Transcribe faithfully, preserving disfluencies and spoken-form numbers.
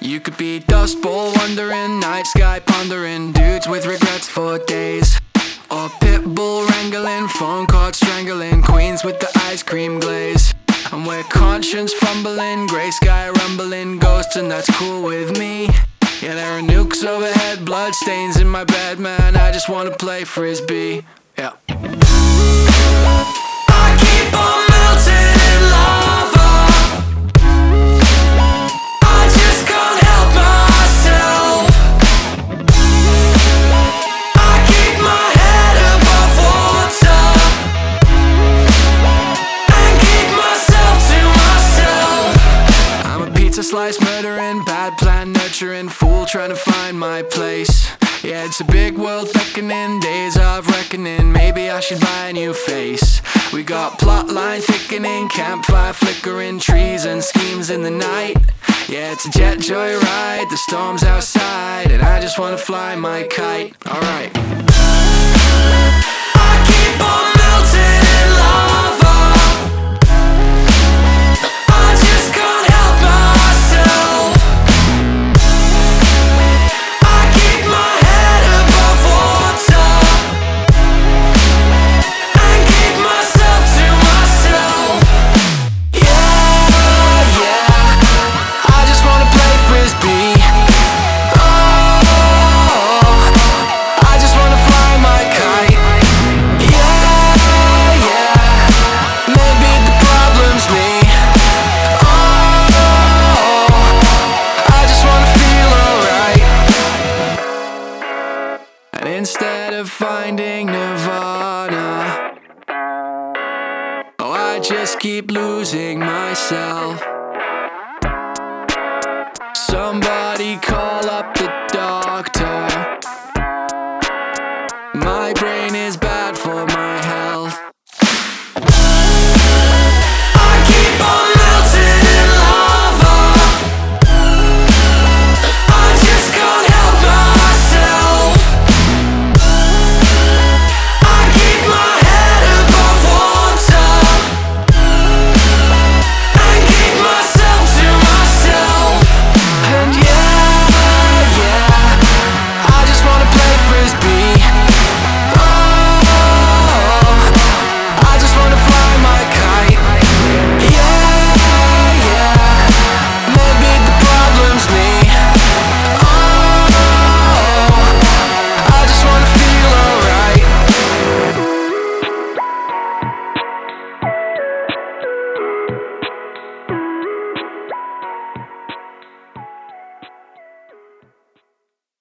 You could be Dust Bowl wondering, night sky pondering, dudes with regrets for days. Or Pitbull wrangling, phone card strangling, queens with the ice cream glaze. And we're conscience fumbling, grey sky rumbling, ghosts, and that's cool with me. Yeah, there are nukes overhead, blood stains in my bed, man, I just wanna play frisbee. Yeah. I keep on melting in lava, I just can't help myself. I keep my head above water and keep myself to myself. I'm a pizza slice murdering, bad plan nurturing, fool trying to find my place. Yeah, it's a big world beckoning, days of reckoning, maybe I should buy a new face. We got plot line thickening, campfire flickering, trees and schemes in the night. Yeah, it's a jet joyride, the storm's outside, and I just wanna fly my kite. Alright. I keep on melting in lava, I just can't help myself. I keep my head above water and keep myself to myself. Yeah, yeah, I just wanna play frisbee. Oh, I just wanna fly my kite. Yeah, yeah, maybe the problem's me. Oh, I just wanna feel alright. And instead of finding nirvana, oh, I just keep losing myself. Somebody call